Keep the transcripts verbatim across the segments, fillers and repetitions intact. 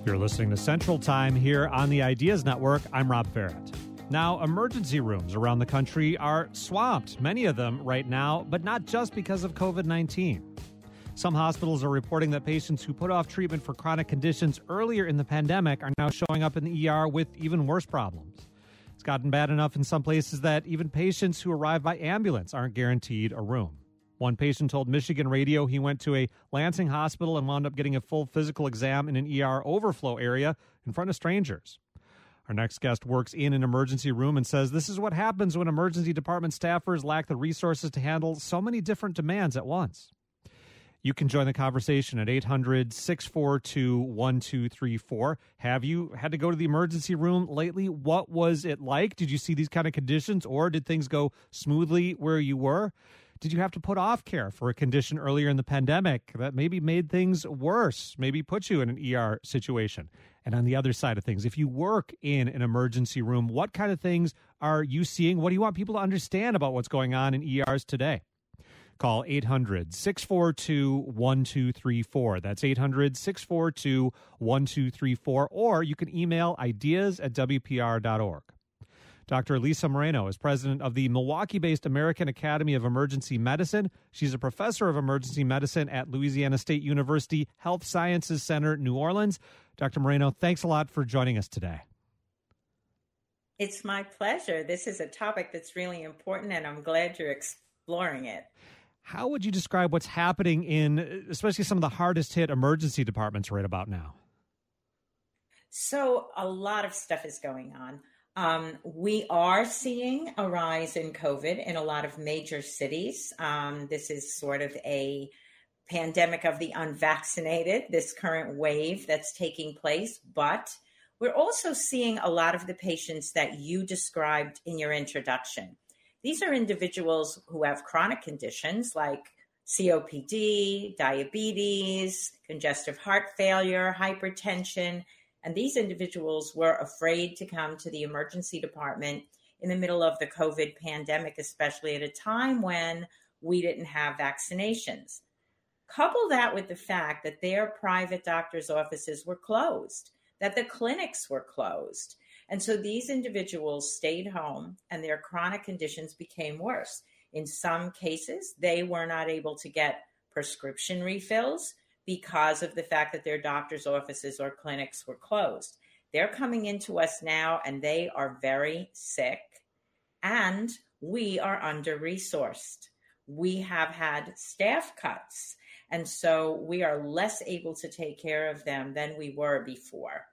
You're listening to Central Time here on the Ideas Network. I'm Rob Farrett. Now, emergency rooms around the country are swamped, many of them right now, but not just because of covid nineteen. Some hospitals are reporting that patients who put off treatment for chronic conditions earlier in the pandemic are now showing up in the E R with even worse problems. It's gotten bad enough in some places that even patients who arrive by ambulance aren't guaranteed a room. One patient told Michigan Radio he went to a Lansing hospital and wound up getting a full physical exam in an E R overflow area in front of strangers. Our next guest works in an emergency room and says this is what happens when emergency department staffers lack the resources to handle so many different demands at once. You can join the conversation at eight hundred, six four two, one two three four. Have you had to go to the emergency room lately? What was it like? Did you see these kind of conditions, or did things go smoothly where you were? Did you have to put off care for a condition earlier in the pandemic that maybe made things worse, maybe put you in an E R situation? And on the other side of things, if you work in an emergency room, what kind of things are you seeing? What do you want people to understand about what's going on in E Rs today? Call eight hundred, six four two, one two three four. That's eight hundred, six four two, one two three four. Or you can email ideas at w p r dot org. Doctor Lisa Moreno is president of the Milwaukee-based American Academy of Emergency Medicine. She's a professor of emergency medicine at Louisiana State University Health Sciences Center, New Orleans. Doctor Moreno, thanks a lot for joining us today. It's my pleasure. This is a topic that's really important, and I'm glad you're exploring it. How would you describe what's happening in especially some of the hardest hit emergency departments right about now? So a lot of stuff is going on. Um, we are seeing a rise in COVID in a lot of major cities. Um, this is sort of a pandemic of the unvaccinated, this current wave that's taking place. But we're also seeing a lot of the patients that you described in your introduction. These are individuals who have chronic conditions like C O P D, diabetes, congestive heart failure, hypertension. And these individuals were afraid to come to the emergency department in the middle of the COVID pandemic, especially at a time when we didn't have vaccinations. Couple that with the fact that their private doctor's offices were closed, that the clinics were closed. And so these individuals stayed home and their chronic conditions became worse. In some cases, they were not able to get prescription refills because of the fact that their doctor's offices or clinics were closed. They're coming into us now and they are very sick, and we are under-resourced. We have had staff cuts, and so we are less able to take care of them than we were before.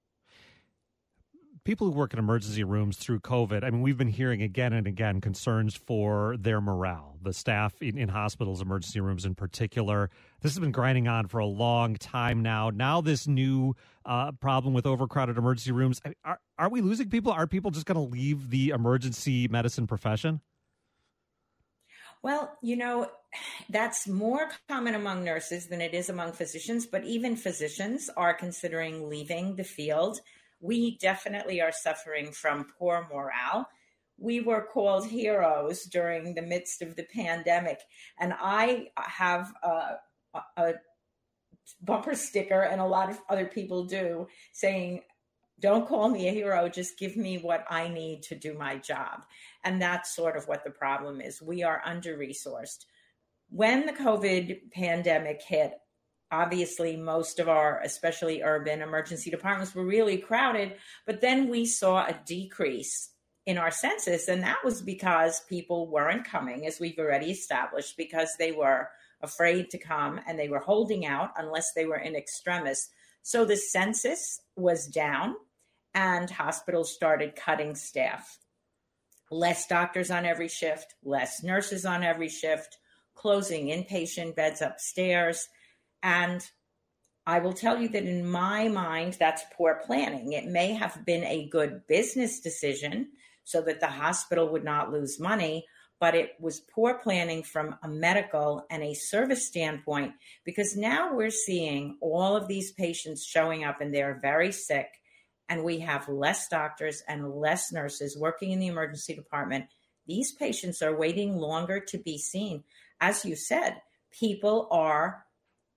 People who work in emergency rooms through COVID, I mean, we've been hearing again and again concerns for their morale, the staff in, in hospitals, emergency rooms in particular. This has been grinding on for a long time now. Now this new uh, problem with overcrowded emergency rooms, are, are we losing people? Are people just going to leave the emergency medicine profession? Well, you know, that's more common among nurses than it is among physicians, but even physicians are considering leaving the field. We definitely are suffering from poor morale. We were called heroes during the midst of the pandemic. And I have a, a bumper sticker, and a lot of other people do, saying, don't call me a hero, just give me what I need to do my job. And that's sort of what the problem is. We are under-resourced. When the COVID pandemic hit, obviously, most of our, especially urban emergency departments, were really crowded. But then we saw a decrease in our census. And that was because people weren't coming, as we've already established, because they were afraid to come and they were holding out unless they were in extremis. So the census was down and hospitals started cutting staff. Less doctors on every shift, less nurses on every shift, closing inpatient beds upstairs. And I will tell you that in my mind, that's poor planning. It may have been a good business decision so that the hospital would not lose money, but it was poor planning from a medical and a service standpoint, because now we're seeing all of these patients showing up and they're very sick, and we have less doctors and less nurses working in the emergency department. These patients are waiting longer to be seen. As you said, people are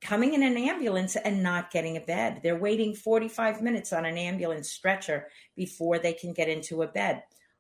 coming in an ambulance and not getting a bed. They're waiting forty-five minutes on an ambulance stretcher before they can get into a bed.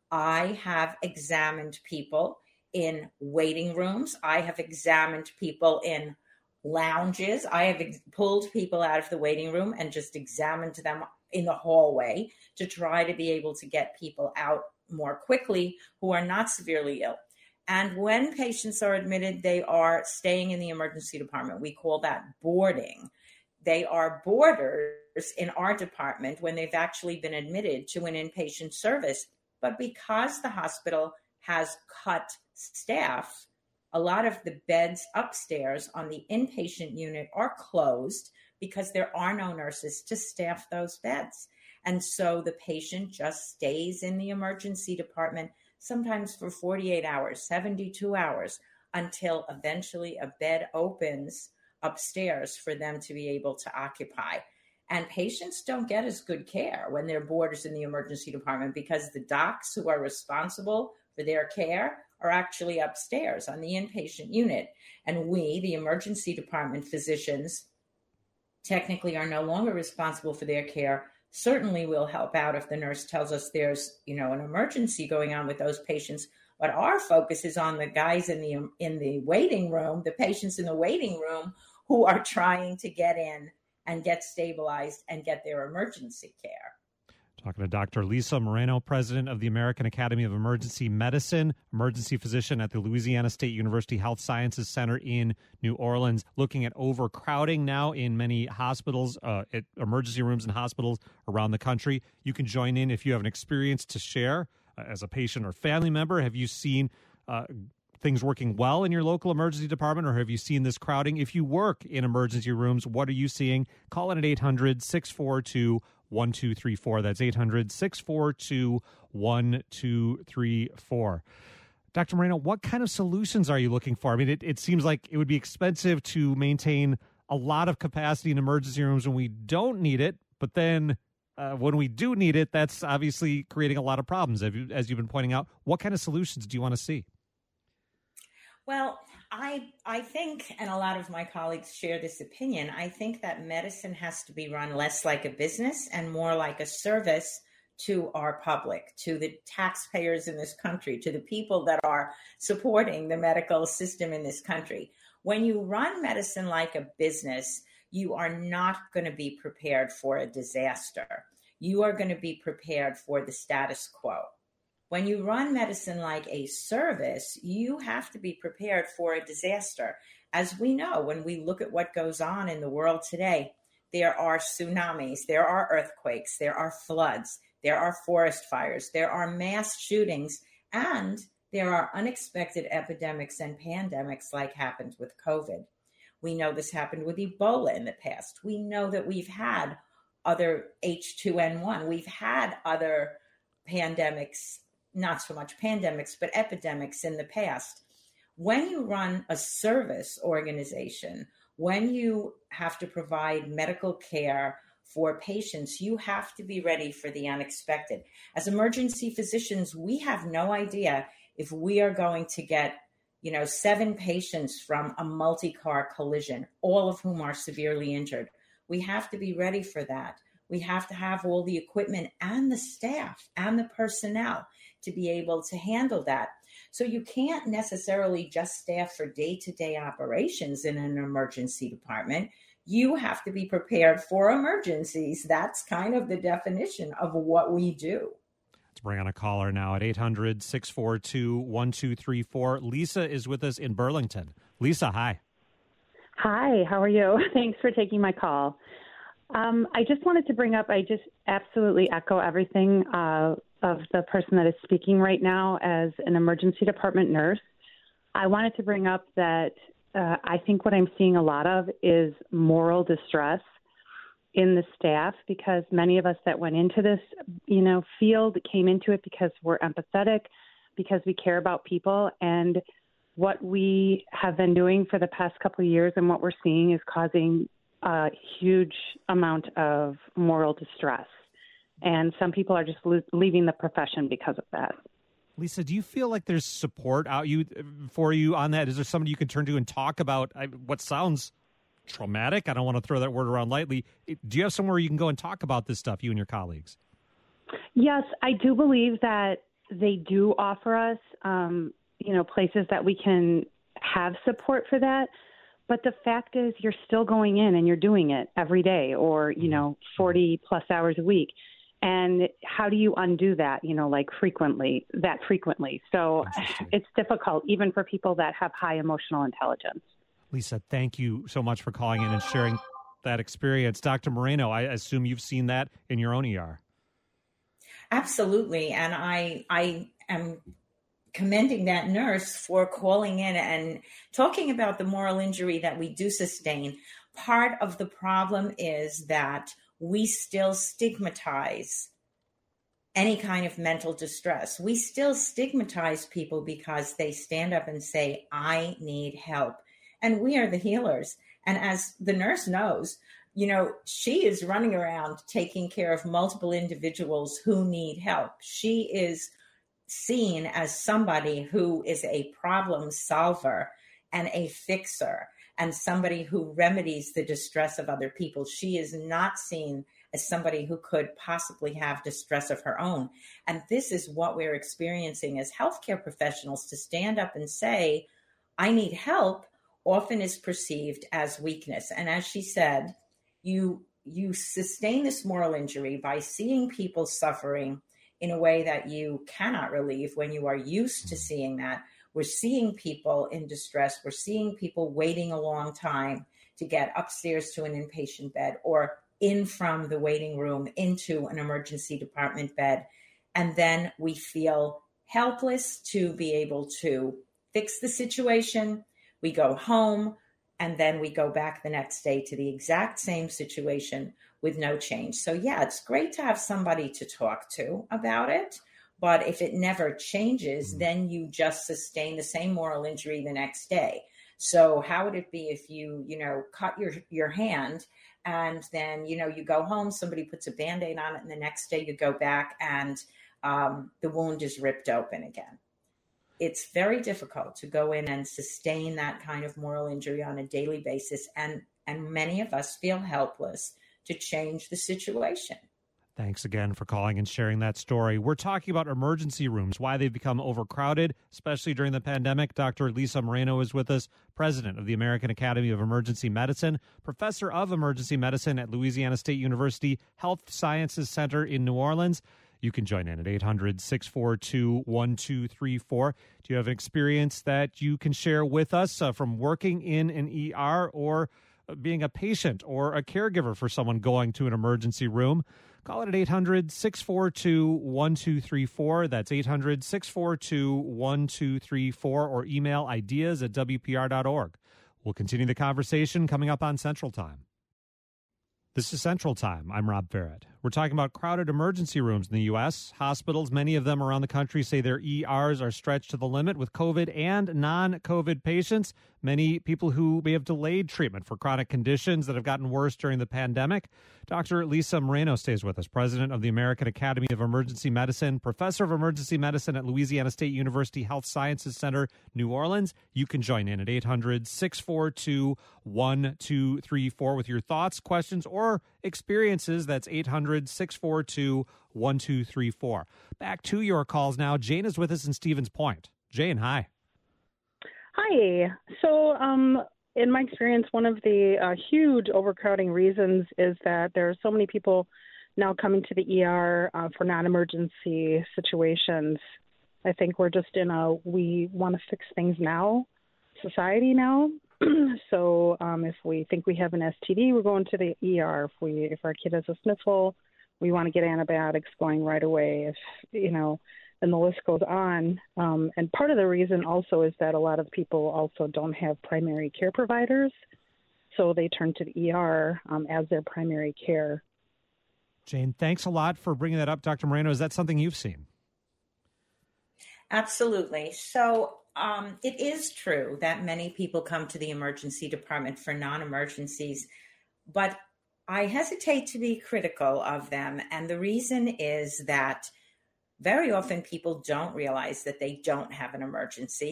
I have examined people in waiting rooms. I have examined people in lounges. I have ex- pulled people out of the waiting room and just examined them in the hallway to try to be able to get people out more quickly who are not severely ill. And when patients are admitted, they are staying in the emergency department. We call that boarding. They are boarders in our department when they've actually been admitted to an inpatient service. But because the hospital has cut staff, a lot of the beds upstairs on the inpatient unit are closed because there are no nurses to staff those beds. And so the patient just stays in the emergency department, sometimes for forty-eight hours, seventy-two hours, until eventually a bed opens upstairs for them to be able to occupy. And patients don't get as good care when they're boarders in the emergency department because the docs who are responsible for their care are actually upstairs on the inpatient unit. And we, the emergency department physicians, technically are no longer responsible for their care. Certainly will help out if the nurse tells us there's, you know, an emergency going on with those patients. But our focus is on the guys in the in the waiting room, the patients in the waiting room who are trying to get in and get stabilized and get their emergency care. Talking to Doctor Lisa Moreno, president of the American Academy of Emergency Medicine, emergency physician at the Louisiana State University Health Sciences Center in New Orleans, looking at overcrowding now in many hospitals, uh, at emergency rooms and hospitals around the country. You can join in if you have an experience to share uh, as a patient or family member. Have you seen uh, things working well in your local emergency department, or have you seen this crowding? If you work in emergency rooms, what are you seeing? Call in at eight hundred, six four two, one two three four. That's eight hundred, six four two, one two three four. Doctor Moreno, what kind of solutions are you looking for? I mean, it, it seems like it would be expensive to maintain a lot of capacity in emergency rooms when we don't need it, but then uh, when we do need it, that's obviously creating a lot of problems, as, you, as you've been pointing out. What kind of solutions do you want to see? Well, I I think, and a lot of my colleagues share this opinion, I think that medicine has to be run less like a business and more like a service to our public, to the taxpayers in this country, to the people that are supporting the medical system in this country. When you run medicine like a business, you are not going to be prepared for a disaster. You are going to be prepared for the status quo. When you run medicine like a service, you have to be prepared for a disaster. As we know, when we look at what goes on in the world today, there are tsunamis, there are earthquakes, there are floods, there are forest fires, there are mass shootings, and there are unexpected epidemics and pandemics like happened with COVID. We know this happened with Ebola in the past. We know that we've had other H two N one. We've had other pandemics, not so much pandemics, but epidemics in the past. When you run a service organization, when you have to provide medical care for patients, you have to be ready for the unexpected. As emergency physicians, we have no idea if we are going to get, you know, seven patients from a multi-car collision, all of whom are severely injured. We have to be ready for that. We have to have all the equipment and the staff and the personnel to be able to handle that. So you can't necessarily just staff for day-to-day operations in an emergency department. You have to be prepared for emergencies. That's kind of the definition of what we do. Let's bring on a caller now at eight hundred, six four two, one two three four. Lisa is with us in Burlington. Lisa, hi. Hi, how are you? Thanks for taking my call. Um, I just wanted to bring up, I just absolutely echo everything uh, of the person that is speaking right now as an emergency department nurse. I wanted to bring up that uh, I think what I'm seeing a lot of is moral distress in the staff, because many of us that went into this, you know, field came into it because we're empathetic, because we care about people, and what we have been doing for the past couple of years and what we're seeing is causing a huge amount of moral distress. And some people are just lo- leaving the profession because of that. Lisa, do you feel like there's support out you for you on that? Is there somebody you can turn to and talk about what sounds traumatic. I don't want to throw that word around lightly. Do you have somewhere you can go and talk about this stuff, you and your colleagues? Yes, I do believe that they do offer us, um, you know, places that we can have support for that. But the fact is you're still going in and you're doing it every day or, you know, forty plus hours a week. And how do you undo that, you know, like frequently, that frequently? So it's difficult even for people that have high emotional intelligence. Lisa, thank you so much for calling in and sharing that experience. Doctor Moreno, I assume you've seen that in your own E R. Absolutely. And I I am commending that nurse for calling in and talking about the moral injury that we do sustain. Part of the problem is that we still stigmatize any kind of mental distress. We still stigmatize people because they stand up and say, I need help. And we are the healers. And as the nurse knows, you know, she is running around taking care of multiple individuals who need help. She is seen as somebody who is a problem solver and a fixer and somebody who remedies the distress of other people. She is not seen as somebody who could possibly have distress of her own. And this is what we're experiencing as healthcare professionals. To stand up and say, I need help, often is perceived as weakness. And as she said, you you sustain this moral injury by seeing people suffering in a way that you cannot relieve when you are used to seeing that. We're seeing people in distress. We're seeing people waiting a long time to get upstairs to an inpatient bed or in from the waiting room into an emergency department bed. And then we feel helpless to be able to fix the situation. We go home and then we go back the next day to the exact same situation with no change. So yeah, it's great to have somebody to talk to about it. But if it never changes, then you just sustain the same moral injury the next day. So how would it be if you, you know, cut your, your hand and then, you know, you go home, somebody puts a Band-Aid on it, and the next day you go back and um, the wound is ripped open again. It's very difficult to go in and sustain that kind of moral injury on a daily basis. And, and many of us feel helpless to change the situation. Thanks again for calling and sharing that story. We're talking about emergency rooms, why they've become overcrowded, especially during the pandemic. Doctor Lisa Moreno is with us, president of the American Academy of Emergency Medicine, professor of emergency medicine at Louisiana State University Health Sciences Center in New Orleans. You can join in at eight hundred, six four two, one two three four. Do you have an experience that you can share with us uh, from working in an E R or being a patient or a caregiver for someone going to an emergency room? Call it at eight hundred, six four two, one two three four. That's eight hundred, six four two, one two three four, or email ideas at W P R dot org. We'll continue the conversation coming up on Central Time. This is Central Time. I'm Rob Barrett. We're talking about crowded emergency rooms in the U S. Hospitals, many of them around the country, say their E Rs are stretched to the limit with COVID and non-COVID patients. Many people who may have delayed treatment for chronic conditions that have gotten worse during the pandemic. Doctor Lisa Moreno stays with us, president of the American Academy of Emergency Medicine, professor of emergency medicine at Louisiana State University Health Sciences Center, New Orleans. You can join in at eight hundred, six four two, one two three four with your thoughts, questions, or experiences. That's eight hundred, six four two, one two three four. Back to your calls now. Jane is with us in Stevens Point. Jane, hi. Hi. So um, in my experience, one of the uh, huge overcrowding reasons is that there are so many people now coming to the E R uh, for non-emergency situations. I think we're just in a we want to fix things now society now. So um, if we think we have an S T D, we're going to the E R. If we if our kid has a sniffle, we want to get antibiotics going right away. If you know, and the list goes on. Um, and part of the reason also is that a lot of people also don't have primary care providers, so they turn to the E R um, as their primary care. Jane, thanks a lot for bringing that up, Doctor Moreno. Is that something you've seen? Absolutely. So um, it is true that many people come to the emergency department for non-emergencies, but I hesitate to be critical of them. And the reason is that very often people don't realize that they don't have an emergency.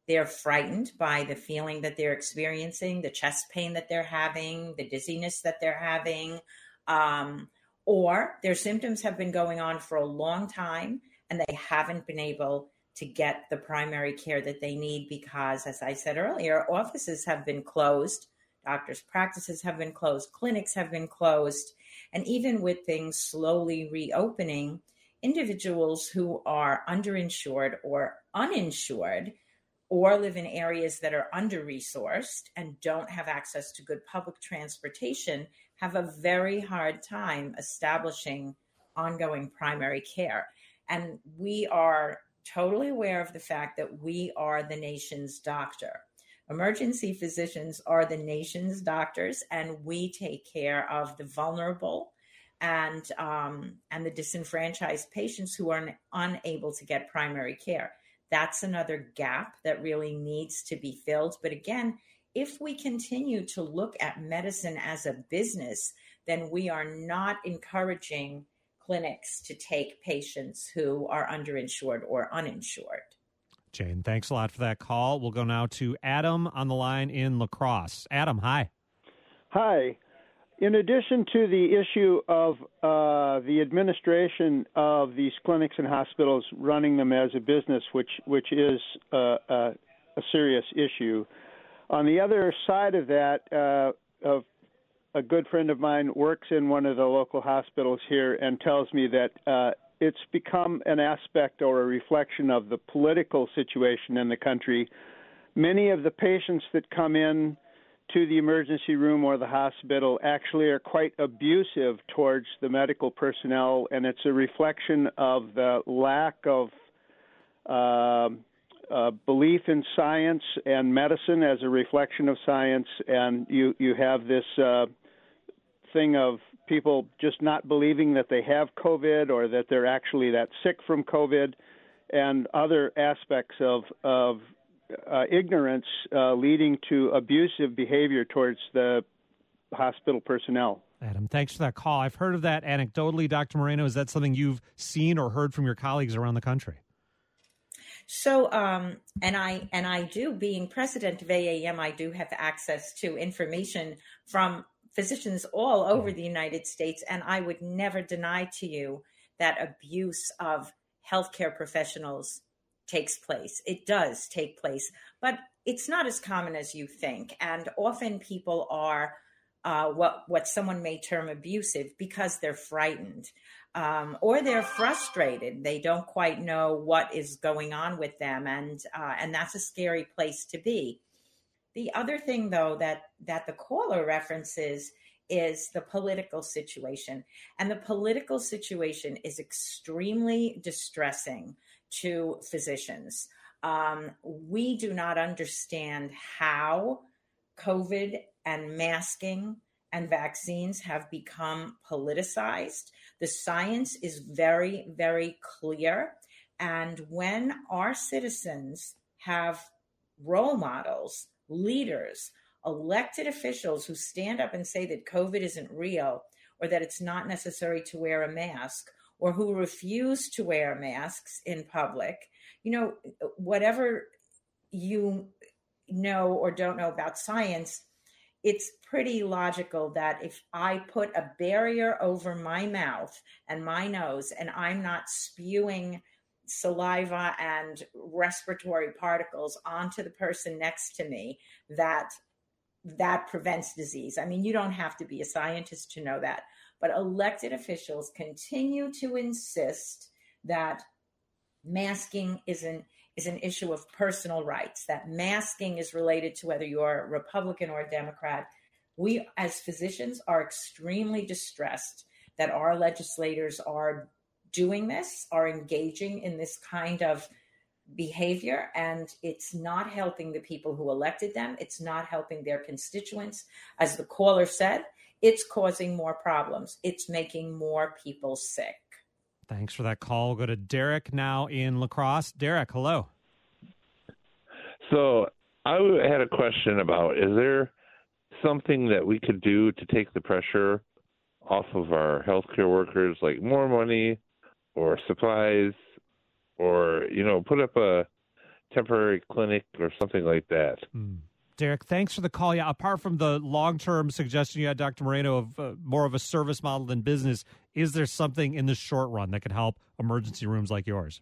they're frightened by the feeling that they're experiencing, the chest pain that they're having, the dizziness that they're having, um, or their symptoms have been going on for a long time and they haven't been able to get the primary care that they need because, as I said earlier, offices have been closed, doctors' practices have been closed, clinics have been closed, and even with things slowly reopening, individuals who are underinsured or uninsured or live in areas that are under-resourced and don't have access to good public transportation have a very hard time establishing ongoing primary care. And we are totally aware of the fact that we are the nation's doctor. Emergency physicians are the nation's doctors, and we take care of the vulnerable and um, and the disenfranchised patients who are unable to get primary care. That's another gap that really needs to be filled. But again, if we continue to look at medicine as a business, then we are not encouraging clinics to take patients who are underinsured or uninsured. Jane, thanks a lot for that call. We'll go now to Adam on the line in La Crosse. Adam, hi. Hi. In addition to the issue of uh, the administration of these clinics and hospitals running them as a business, which which is uh, a, a serious issue, on the other side of that, uh, of a good friend of mine works in one of the local hospitals here and tells me that uh, it's become an aspect or a reflection of the political situation in the country. Many of the patients that come in to the emergency room or the hospital actually are quite abusive towards the medical personnel, and it's a reflection of the lack of uh, uh, belief in science and medicine as a reflection of science, and you, you have this uh, thing of people just not believing that they have COVID or that they're actually that sick from COVID, and other aspects of, of Uh, ignorance uh, leading to abusive behavior towards the hospital personnel. Adam, thanks for that call. I've heard of that anecdotally. Doctor Moreno, is that something you've seen or heard from your colleagues around the country? So, um, and I and I do, being president of A A M, I do have access to information from physicians all over the United States, and I would never deny to you that abuse of healthcare professionals takes place. It does take place, but it's not as common as you think. And often people are uh, what what someone may term abusive because they're frightened um, or they're frustrated. They don't quite know what is going on with them, and uh, and that's a scary place to be. The other thing, though, that that the caller references is the political situation, and the political situation is extremely distressing to physicians. Um, we do not understand how COVID and masking and vaccines have become politicized. The science is very, very clear. And when our citizens have role models, leaders, elected officials who stand up and say that COVID isn't real or that it's not necessary to wear a mask, or who refuse to wear masks in public, you know, whatever you know or don't know about science, it's pretty logical that if I put a barrier over my mouth and my nose and I'm not spewing saliva and respiratory particles onto the person next to me, that that prevents disease. I mean, you don't have to be a scientist to know that. But elected officials continue to insist that masking is an, is an issue of personal rights, that masking is related to whether you're a Republican or a Democrat. We, as physicians, are extremely distressed that our legislators are doing this, are engaging in this kind of behavior, and it's not helping the people who elected them. It's not helping their constituents. As the caller said, it's causing more problems. It's making more people sick. Thanks for that call. We'll go to Derek now in La Crosse. Derek, hello. So I had a question about, is there something that we could do to take the pressure off of our healthcare workers, like more money or supplies, or, you know, put up a temporary clinic or something like that. Hmm. Derek, thanks for the call. Yeah, apart from the long-term suggestion you had, Doctor Moreno, of uh, more of a service model than business, is there something in the short run that could help emergency rooms like yours?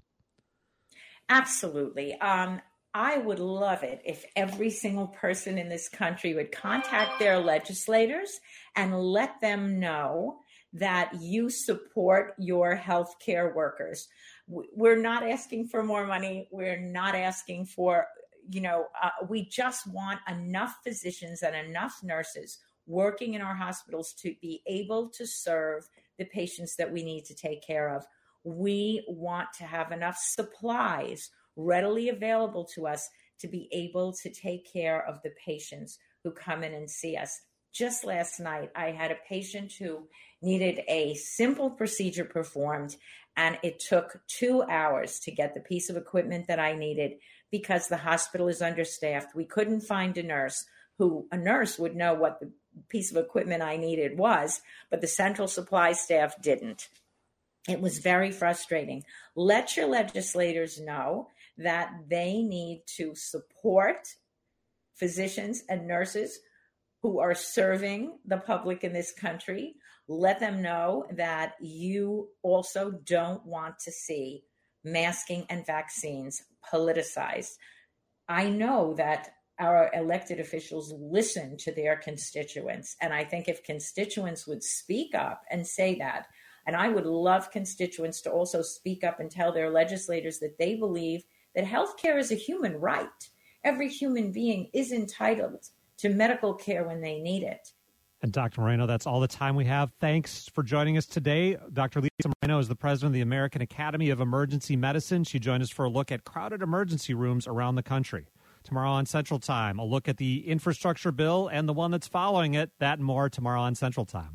Absolutely. Um, I would love it if every single person in this country would contact their legislators and let them know that you support your healthcare workers. We're not asking for more money. We're not asking for, you know, uh, we just want enough physicians and enough nurses working in our hospitals to be able to serve the patients that we need to take care of. We want to have enough supplies readily available to us to be able to take care of the patients who come in and see us. Just last night, I had a patient who needed a simple procedure performed, and it took two hours to get the piece of equipment that I needed because the hospital is understaffed. We couldn't find a nurse who, a nurse would know what the piece of equipment I needed was, but the central supply staff didn't. It was very frustrating. Let your legislators know that they need to support physicians and nurses who are serving the public in this country. Let them know that you also don't want to see masking and vaccines politicized. I know that our elected officials listen to their constituents, and I think if constituents would speak up and say that, and I would love constituents to also speak up and tell their legislators that they believe that healthcare is a human right. Every human being is entitled to medical care when they need it. And Doctor Moreno, that's all the time we have. Thanks for joining us today. Doctor Lisa Moreno is the president of the American Academy of Emergency Medicine. She joined us for a look at crowded emergency rooms around the country. Tomorrow on Central Time, a look at the infrastructure bill and the one that's following it. That and more tomorrow on Central Time.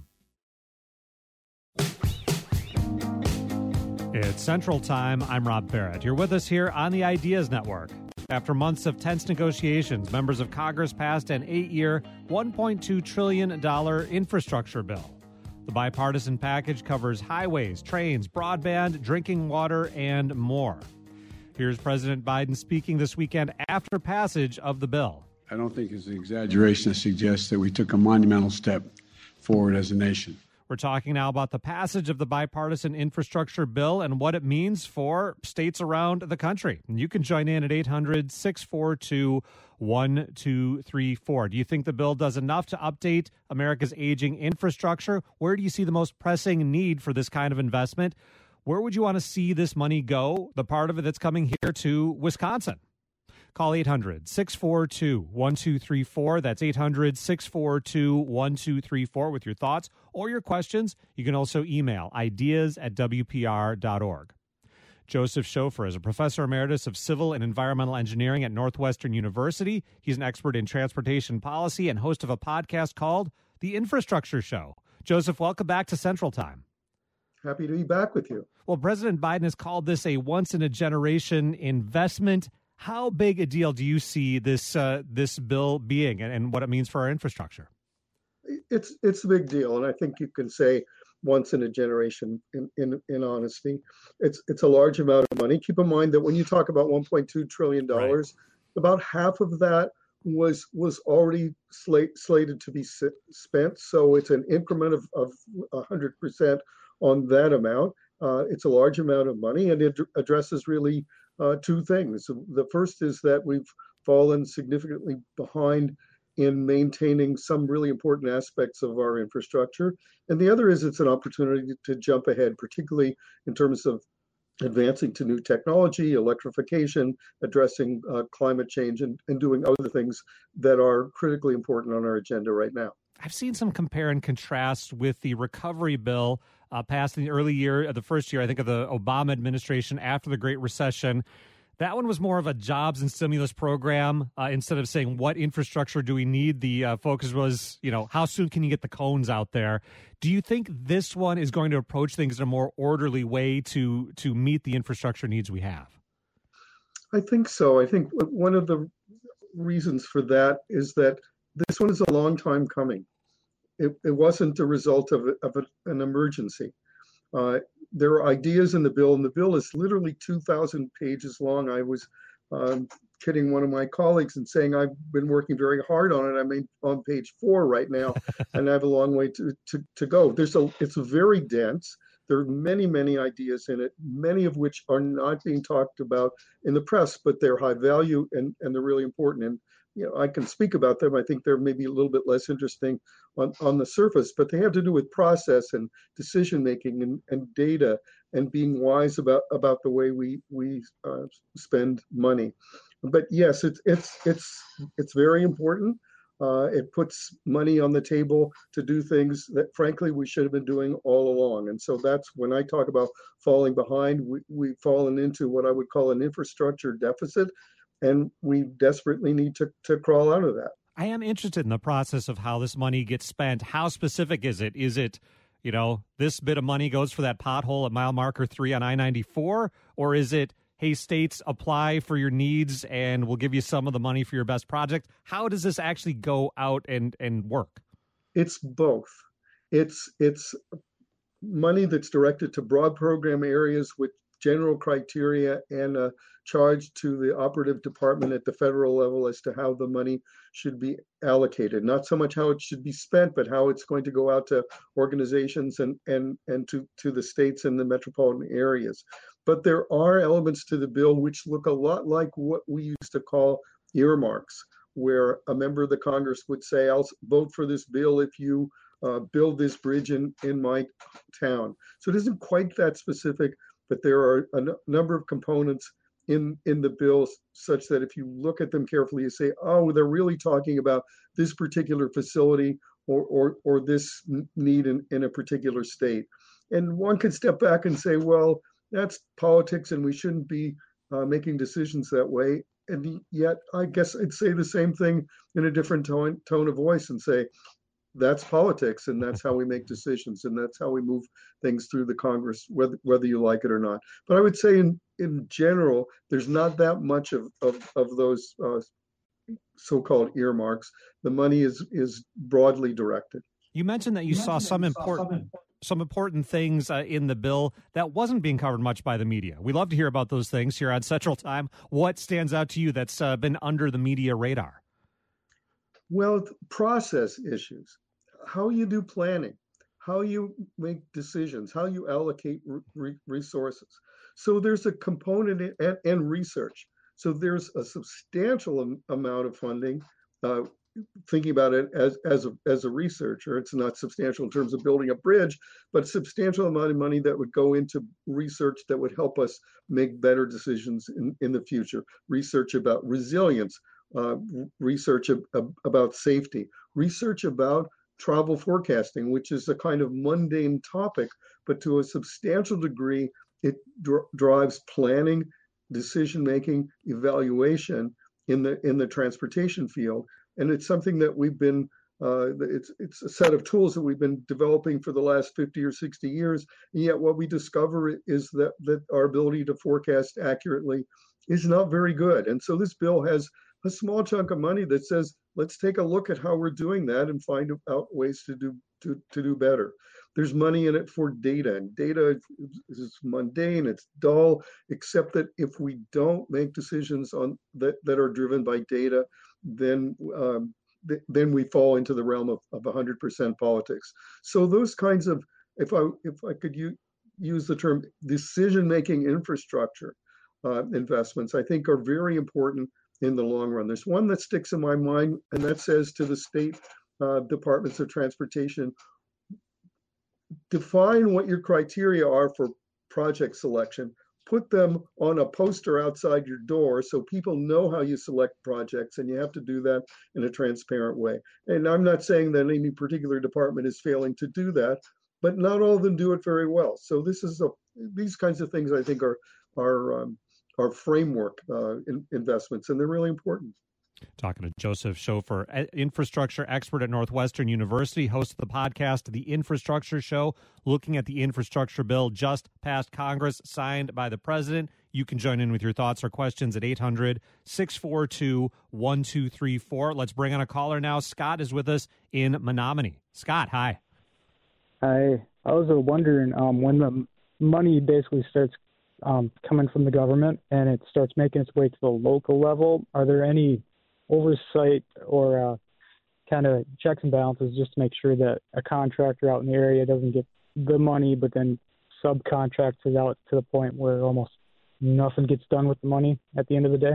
It's Central Time. I'm Rob Barrett. You're with us here on the Ideas Network. After months of tense negotiations, members of Congress passed an eight-year, one point two trillion dollars infrastructure bill. The bipartisan package covers highways, trains, broadband, drinking water, and more. Here's President Biden speaking this weekend after passage of the bill. I don't think it's an exaggeration to suggest that we took a monumental step forward as a nation. We're talking now about the passage of the bipartisan infrastructure bill and what it means for states around the country. And you can join in at eight hundred, six four two, one two three four. Do you think the bill does enough to update America's aging infrastructure? Where do you see the most pressing need for this kind of investment? Where would you want to see this money go, the part of it that's coming here to Wisconsin? Call eight hundred, six four two, one two three four. That's eight hundred, six four two, one two three four with your thoughts or your questions. You can also email ideas at w p r dot org. Joseph Schofer is a professor emeritus of civil and environmental engineering at Northwestern University. He's an expert in transportation policy and host of a podcast called The Infrastructure Show. Joseph, welcome back to Central Time. Happy to be back with you. Well, President Biden has called this a once-in-a-generation investment. How big a deal do you see this uh, this bill being and, and what it means for our infrastructure? It's it's a big deal, and I think you can say once in a generation. In in, in honesty, it's it's a large amount of money. Keep in mind that when you talk about one point two trillion dollars, right, about half of that was was already slate, slated to be spent. So it's an increment of of one hundred percent on that amount. Uh, it's a large amount of money, and it addresses really Uh, two things. The first is that we've fallen significantly behind in maintaining some really important aspects of our infrastructure. And the other is it's an opportunity to jump ahead, particularly in terms of advancing to new technology, electrification, addressing uh, climate change, and, and doing other things that are critically important on our agenda right now. I've seen some compare and contrast with the recovery bill uh, passed in the early year, uh, the first year, I think, of the Obama administration after the Great Recession. That one was more of a jobs and stimulus program. Uh, instead of saying, what infrastructure do we need? The uh, focus was, you know, how soon can you get the cones out there? Do you think this one is going to approach things in a more orderly way to to meet the infrastructure needs we have? I think so. I think one of the reasons for that is that this one is a long time coming. It, it wasn't a result of, of a, an emergency. Uh, there are ideas in the bill, and the bill is literally two thousand pages long. I was um, kidding one of my colleagues and saying I've been working very hard on it. I'm on page four right now, and I have a long way to, to, to go. There's a, it's very dense. There are many, many ideas in it, many of which are not being talked about in the press, but they're high value and, and they're really important. And you know, I can speak about them. I think they're maybe a little bit less interesting on, on the surface, but they have to do with process and decision making and, and data and being wise about, about the way we we uh, spend money. But yes, it's it's it's it's very important. Uh, it puts money on the table to do things that, frankly, we should have been doing all along. And so that's when I talk about falling behind, we, we've fallen into what I would call an infrastructure deficit, and we desperately need to, to crawl out of that. I am interested in the process of how this money gets spent. How specific is it? Is it, you know, this bit of money goes for that pothole at mile marker three on I ninety-four, or is it, hey, states, apply for your needs and we'll give you some of the money for your best project? How does this actually go out and, and work? It's both. It's it's money that's directed to broad program areas with general criteria and a charge to the operative department at the federal level as to how the money should be allocated. Not so much how it should be spent, but how it's going to go out to organizations and, and, and to, to the states and the metropolitan areas. But there are elements to the bill which look a lot like what we used to call earmarks, where a member of the Congress would say, I'll vote for this bill if you uh, build this bridge in, in my town. So it isn't quite that specific, but there are a n- number of components in, in the bill such that if you look at them carefully, you say, oh, they're really talking about this particular facility or, or, or this need in, in a particular state. And one could step back and say, well, that's politics and we shouldn't be uh, making decisions that way. And yet I guess I'd say the same thing in a different tone, tone of voice and say, that's politics and that's how we make decisions and that's how we move things through the Congress, whether whether you like it or not. But I would say in, in general, there's not that much of, of, of those uh, so-called earmarks. The money is, is broadly directed. You mentioned that you, you saw some you important... Saw some some important things uh, in the bill that wasn't being covered much by the media. We love to hear about those things here on Central Time. What stands out to you that's uh, been under the media radar? Well, process issues, how you do planning, how you make decisions, how you allocate re- resources. So there's a component in, and, and research. So there's a substantial am- amount of funding. Uh, thinking about it as as a, as a researcher, it's not substantial in terms of building a bridge, but a substantial amount of money that would go into research that would help us make better decisions in, in the future. Research about resilience, uh, research ab- ab- about safety, research about travel forecasting, which is a kind of mundane topic, but to a substantial degree, it dr- drives planning, decision-making, evaluation in the in the transportation field. And it's something that we've been, uh, it's it's a set of tools that we've been developing for the last fifty or sixty years. And yet what we discover is that, that our ability to forecast accurately is not very good. And so this bill has a small chunk of money that says, let's take a look at how we're doing that and find out ways to do to, to do better. There's money in it for data, and data is mundane, it's dull, except that if we don't make decisions on that, that are driven by data, then um, th- then we fall into the realm of, of one hundred percent politics. So those kinds of, if I if I could u- use the term decision-making infrastructure uh, investments, I think are very important in the long run. There's one that sticks in my mind, and that says to the state uh, departments of transportation, define what your criteria are for project selection, put them on a poster outside your door so people know how you select projects, and you have to do that in a transparent way. And I'm not saying that any particular department is failing to do that, but not all of them do it very well. So this is a, these kinds of things I think are are um, are framework uh, in, investments, and they're really important. Talking to Joseph Schofer, infrastructure expert at Northwestern University, host of the podcast, The Infrastructure Show, looking at the infrastructure bill just passed Congress, signed by the president. You can join in with your thoughts or questions at eight hundred, six four two, one two three four. Let's bring on a caller now. Scott is with us in Menominee. Scott, hi. Hi. I was wondering um, when the money basically starts um, coming from the government and it starts making its way to the local level, are there any oversight or uh, kind of checks and balances just to make sure that a contractor out in the area doesn't get the money, but then subcontractors out to the point where almost nothing gets done with the money at the end of the day?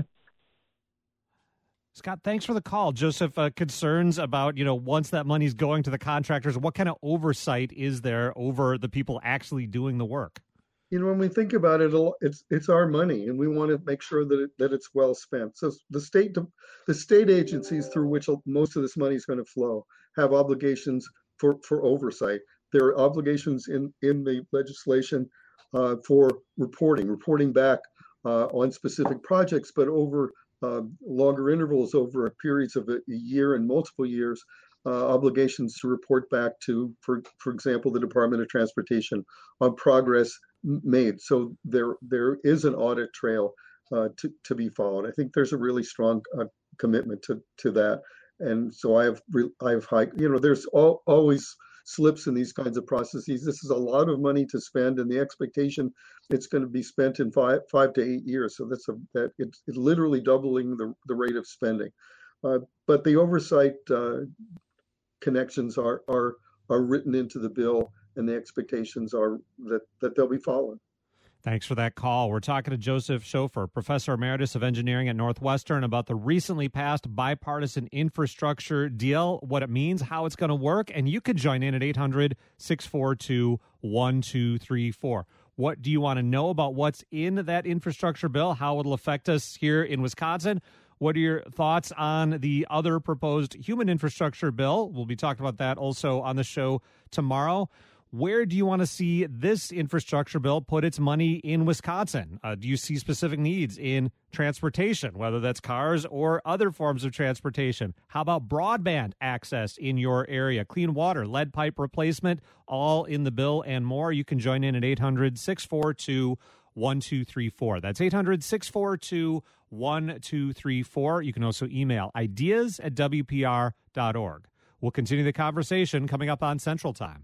Scott, thanks for the call. Joseph, uh, concerns about, you know, once that money's going to the contractors, what kind of oversight is there over the people actually doing the work? You know, when we think about it, it's it's our money, and we want to make sure that it, that it's well spent. So the state the state agencies through which most of this money is going to flow have obligations for, for oversight. There are obligations in, in the legislation uh, for reporting, reporting back uh, on specific projects, but over uh, longer intervals, over periods of a, a year and multiple years, uh, obligations to report back to, for for example, the Department of Transportation on progress made. So there there is an audit trail uh, to to be followed. I think there's a really strong uh, commitment to to that, and so I have I have high. You know, there's all, always slips in these kinds of processes. This is a lot of money to spend, and the expectation it's going to be spent in five five to eight years. So that's a that it's, it's literally doubling the the rate of spending. Uh, but the oversight uh, connections are are are written into the bill, and the expectations are that, that they'll be followed. Thanks for that call. We're talking to Joseph Schofer, Professor Emeritus of Engineering at Northwestern, about the recently passed bipartisan infrastructure deal, what it means, how it's going to work, and you could join in at eight hundred, six four two, one two three four. What do you want to know about what's in that infrastructure bill, how it'll affect us here in Wisconsin? What are your thoughts on the other proposed human infrastructure bill? We'll be talking about that also on the show tomorrow. Where do you want to see this infrastructure bill put its money in Wisconsin? Uh, do you see specific needs in transportation, whether that's cars or other forms of transportation? How about broadband access in your area? Clean water, lead pipe replacement, all in the bill and more. You can join in at eight hundred, six four two, one two three four. That's eight hundred, six four two, one two three four. You can also email ideas at W P R dot org. We'll continue the conversation coming up on Central Time.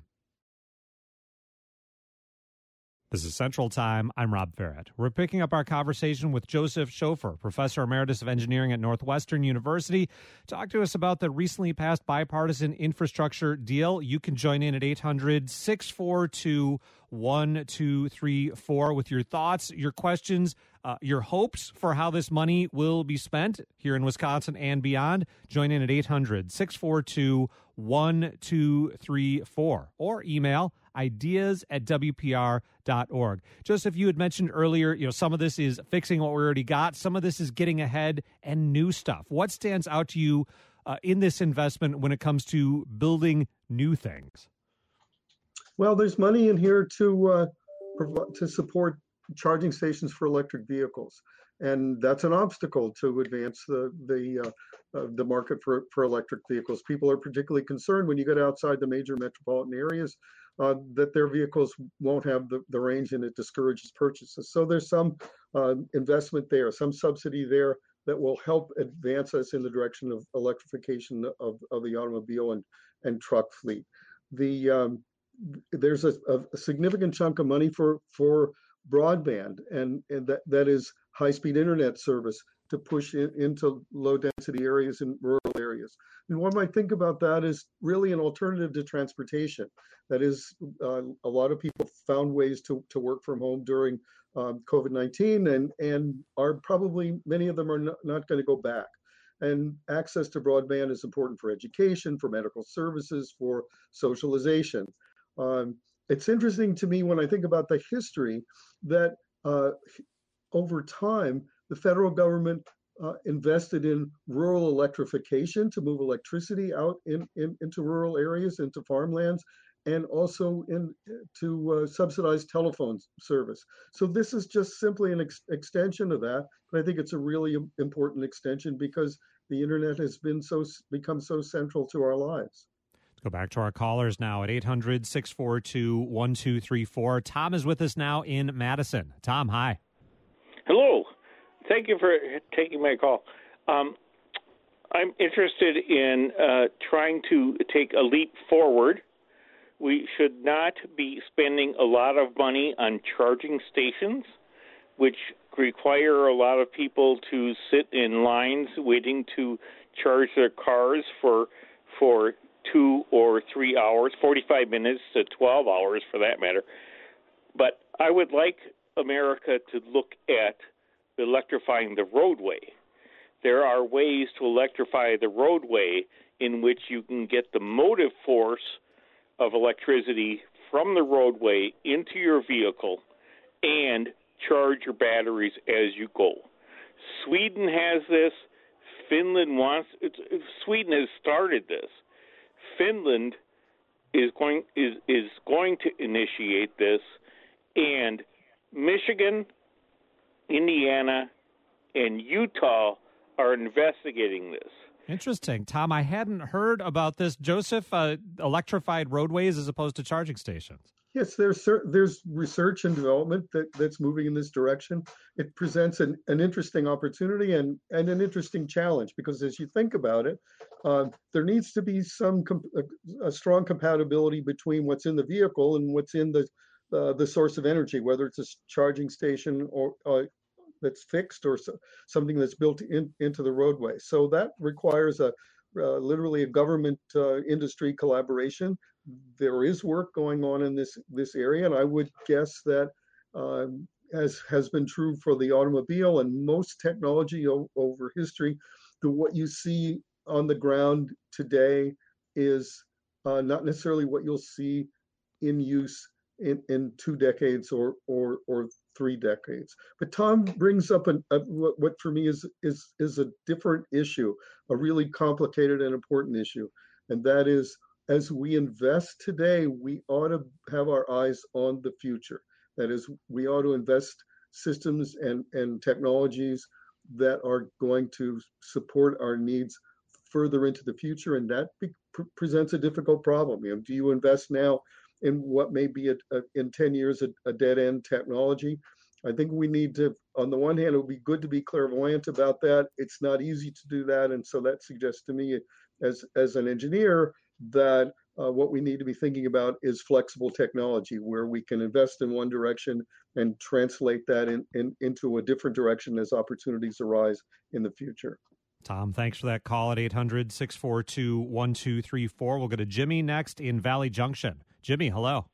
This is Central Time. I'm Rob Ferret. We're picking up our conversation with Joseph Schofer, Professor Emeritus of Engineering at Northwestern University. Talk to us about the recently passed bipartisan infrastructure deal. You can join in at eight hundred, six four two, one two three four with your thoughts, your questions, uh, your hopes for how this money will be spent here in Wisconsin and beyond. Join in at eight hundred, six four two, one two three four or email ideas at W P R dot org. Joseph, you had mentioned earlier, you know, some of this is fixing what we already got. Some of this is getting ahead and new stuff. What stands out to you uh, in this investment when it comes to building new things? Well, there's money in here to uh, prov- to support charging stations for electric vehicles, and that's an obstacle to advance the the uh, uh, the market for for electric vehicles. People are particularly concerned when you get outside the major metropolitan areas uh, that their vehicles won't have the, the range, and it discourages purchases. So there's some uh, investment there, some subsidy there that will help advance us in the direction of electrification of, of the automobile and, and truck fleet. The um, there's a, a significant chunk of money for for broadband, and, and that, that is high-speed internet service to push in, into low-density areas and rural areas. And one might think about that as really an alternative to transportation. That is, uh, a lot of people found ways to, to work from home during um, COVID nineteen, and, and are probably, many of them are not, not going to go back. And access to broadband is important for education, for medical services, for socialization. Um, it's interesting to me when I think about the history that uh, over time, the federal government uh, invested in rural electrification to move electricity out in, in, into rural areas, into farmlands, and also in to uh, subsidize telephone service. So this is just simply an ex- extension of that, but I think it's a really important extension because the internet has been so become so central to our lives. Let's go back to our callers now at eight hundred, six four two, one two three four. Tom is with us now in Madison. Tom, hi. Hello. Thank you for taking my call. Um, I'm interested in uh, trying to take a leap forward. We should not be spending a lot of money on charging stations which require a lot of people to sit in lines waiting to charge their cars for for two or three hours, forty-five minutes to twelve hours for that matter. But I would like America to look at electrifying the roadway. There are ways to electrify the roadway in which you can get the motive force of electricity from the roadway into your vehicle and charge your batteries as you go. Sweden has this. Finland wants. It's, Sweden has started this. Finland is going is is going to initiate this, and Michigan, Indiana, and Utah are investigating this. Interesting. Tom, I hadn't heard about this. Joseph, uh, electrified roadways as opposed to charging stations. Yes, there's there's research and development that, that's moving in this direction. It presents an, an interesting opportunity and, and an interesting challenge, because as you think about it, uh, there needs to be some comp- a, a strong compatibility between what's in the vehicle and what's in the uh, the source of energy, whether it's a charging station or uh, that's fixed or so, something that's built in, into the roadway. So that requires a uh, literally a government uh, industry collaboration. There is work going on in this this area, and I would guess that, um, as has been true for the automobile and most technology o- over history, the what you see on the ground today is uh, not necessarily what you'll see in use in, in two decades or or or three decades. But Tom brings up an, a, what, what for me is is is a different issue, a really complicated and important issue, and that is, as we invest today, we ought to have our eyes on the future. That is, we ought to invest systems and, and technologies that are going to support our needs further into the future, and that be, pre- presents a difficult problem. You know, do you invest now in what may be a, a, in ten years a, a dead-end technology? I think we need to, on the one hand, it would be good to be clairvoyant about that. It's not easy to do that, and so that suggests to me, as as an engineer, that uh, what we need to be thinking about is flexible technology, where we can invest in one direction and translate that in, in, into a different direction as opportunities arise in the future. Tom, thanks for that call at eight hundred, six four two, one two three four. We'll go to Jimmy next in Valley Junction. Jimmy, hello.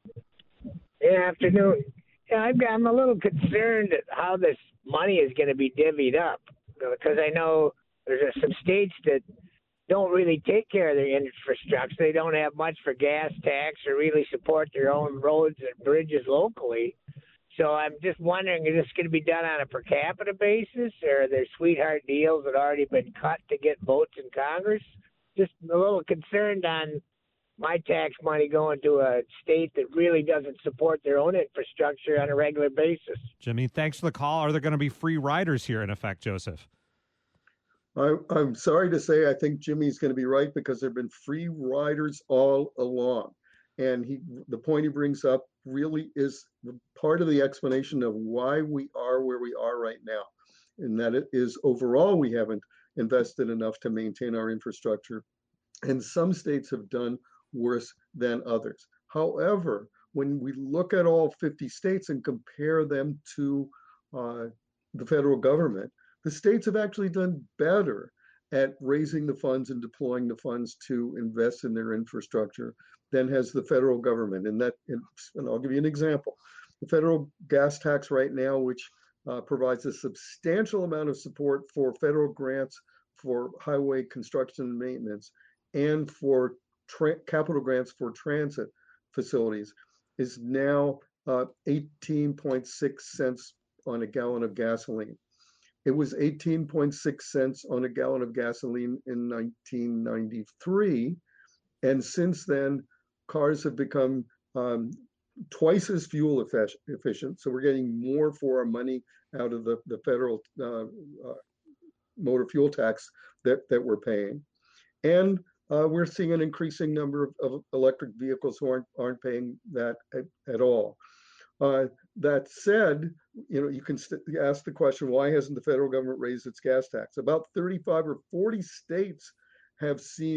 Good afternoon. Yeah, I'm, I'm a little concerned at how this money is going to be divvied up, because I know there's some states that don't really take care of their infrastructure. They don't have much for gas tax or really support their own roads and bridges locally. So I'm just wondering, is this going to be done on a per capita basis, or are there sweetheart deals that already been cut to get votes in Congress? Just a little concerned on my tax money going to a state that really doesn't support their own infrastructure on a regular basis. Jimmy, thanks for the call. Are there going to be free riders here in effect, Joseph? I, I'm sorry to say, I think Jimmy's going to be right, because there have been free riders all along. And he, the point he brings up really is part of the explanation of why we are where we are right now. And that it is overall, we haven't invested enough to maintain our infrastructure. And some states have done worse than others. However, when we look at all fifty states and compare them to uh, the federal government, the states have actually done better at raising the funds and deploying the funds to invest in their infrastructure than has the federal government. And that, and I'll give you an example. The federal gas tax right now, which uh, provides a substantial amount of support for federal grants for highway construction and maintenance, and for tra- capital grants for transit facilities, is now uh, eighteen point six cents on a gallon of gasoline. It was eighteen point six cents on a gallon of gasoline in nineteen ninety-three. And since then, cars have become um, twice as fuel efficient. So we're getting more for our money out of the, the federal uh, uh, motor fuel tax that, that we're paying. And uh, we're seeing an increasing number of, of electric vehicles who aren't, aren't paying that at, at all. Uh, that said, you know, you can st- ask the question, why hasn't the federal government raised its gas tax? About thirty-five or forty states have seen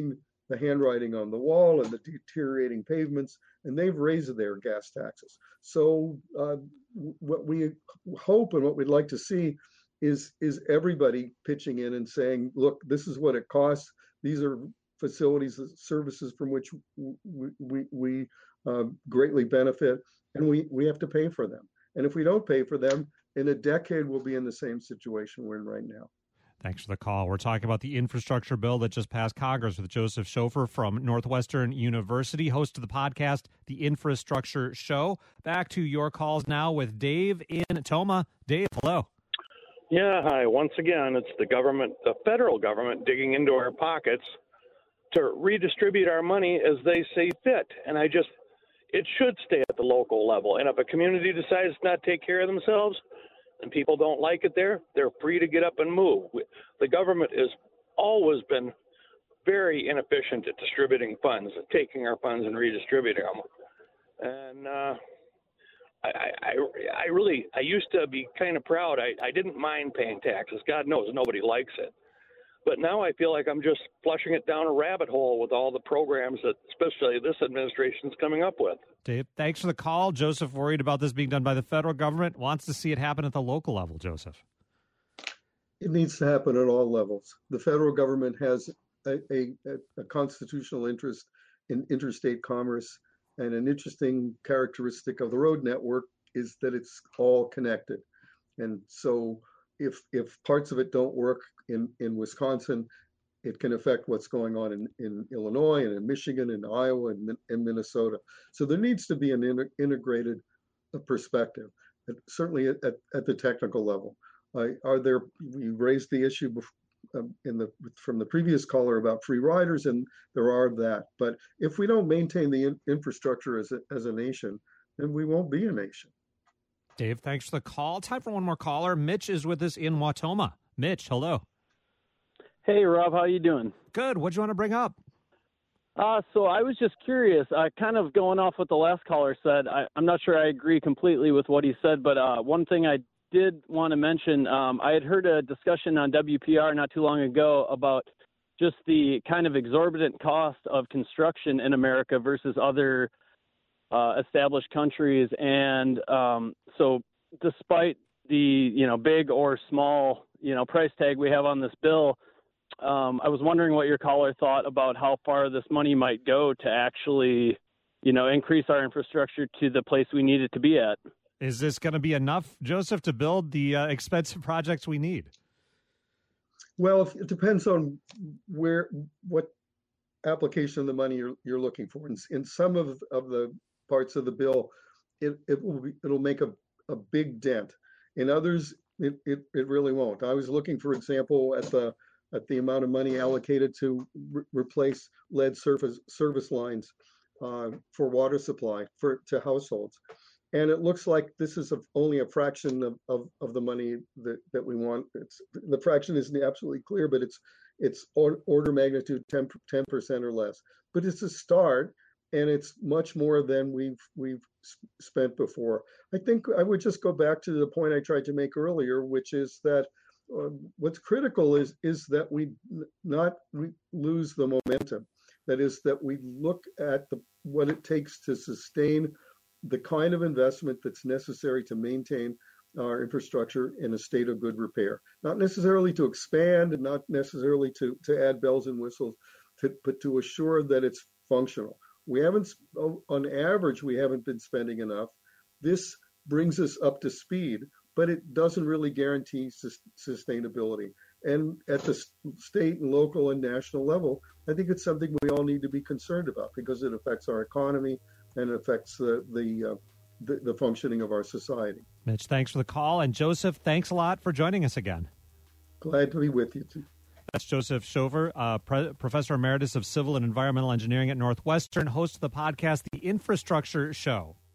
the handwriting on the wall and the deteriorating pavements, and they've raised their gas taxes. So uh, what we hope and what we'd like to see is is everybody pitching in and saying, look, this is what it costs. These are facilities, services from which we, we, we uh, greatly benefit, and we, we have to pay for them. And if we don't pay for them, in a decade, we'll be in the same situation we're in right now. Thanks for the call. We're talking about the infrastructure bill that just passed Congress with Joseph Schofer from Northwestern University, host of the podcast, The Infrastructure Show. Back to your calls now with Dave in Toma. Dave, hello. Yeah, hi. Once again, it's the government, the federal government, digging into our pockets to redistribute our money as they see fit. And I just, it should stay at the local level. And if a community decides to not take care of themselves and people don't like it there, they're free to get up and move. The government has always been very inefficient at distributing funds, at taking our funds and redistributing them. And uh, I, I, I really, I used to be kind of proud. I, I didn't mind paying taxes. God knows nobody likes it. But now I feel like I'm just flushing it down a rabbit hole with all the programs that especially this administration is coming up with. Dave, thanks for the call. Joseph worried about this being done by the federal government, wants to see it happen at the local level, Joseph. It needs to happen at all levels. The federal government has a, a, a constitutional interest in interstate commerce, and an interesting characteristic of the road network is that it's all connected. And so if if parts of it don't work in, in Wisconsin, it can affect what's going on in, in Illinois and in Michigan and Iowa and, and Minnesota. So there needs to be an inter- integrated perspective, certainly at, at, at the technical level. Uh, are there, we raised the issue before, um, in the from the previous caller about free riders, and there are that. But if we don't maintain the in, infrastructure as a, as a nation, then we won't be a nation. Dave, thanks for the call. Time for one more caller. Mitch is with us in Wautoma. Mitch, hello. Hey, Rob, how you doing? Good. What do you want to bring up? Uh, so I was just curious, uh, kind of going off what the last caller said. I, I'm not sure I agree completely with what he said, but uh, one thing I did want to mention, um, I had heard a discussion on W P R not too long ago about just the kind of exorbitant cost of construction in America versus other uh, established countries. And um, so despite the, you know, big or small, you know, price tag we have on this bill, um, I was wondering what your caller thought about how far this money might go to actually, you know, increase our infrastructure to the place we need it to be at. Is this going to be enough, Joseph, to build the uh, expensive projects we need? Well, it depends on where, what application of the money you're, you're looking for. In, in some of, of the parts of the bill, it, it will be, it'll make a, a big dent. In others, it, it, it really won't. I was looking, for example, at the at the amount of money allocated to re- replace lead surface service lines uh, for water supply for to households. And it looks like this is a, only a fraction of, of, of the money that, that we want. It's, the fraction isn't absolutely clear, but it's it's or, order magnitude ten percent or less. But it's a start, and it's much more than we've we've spent before. I think I would just go back to the point I tried to make earlier, which is that uh, what's critical is is that we not we lose the momentum. That is, that we look at the what it takes to sustain the kind of investment that's necessary to maintain our infrastructure in a state of good repair. Not necessarily to expand and not necessarily to, to add bells and whistles, to, but to assure that it's functional. We haven't, on average, we haven't been spending enough. This brings us up to speed, but it doesn't really guarantee sus- sustainability. And at the state and local and national level, I think it's something we all need to be concerned about because it affects our economy and affects the the, uh, the the functioning of our society. Mitch, thanks for the call. And Joseph, thanks a lot for joining us again. Glad to be with you too. That's Joseph Schofer, uh, Pre- Professor Emeritus of Civil and Environmental Engineering at Northwestern, host of the podcast, The Infrastructure Show.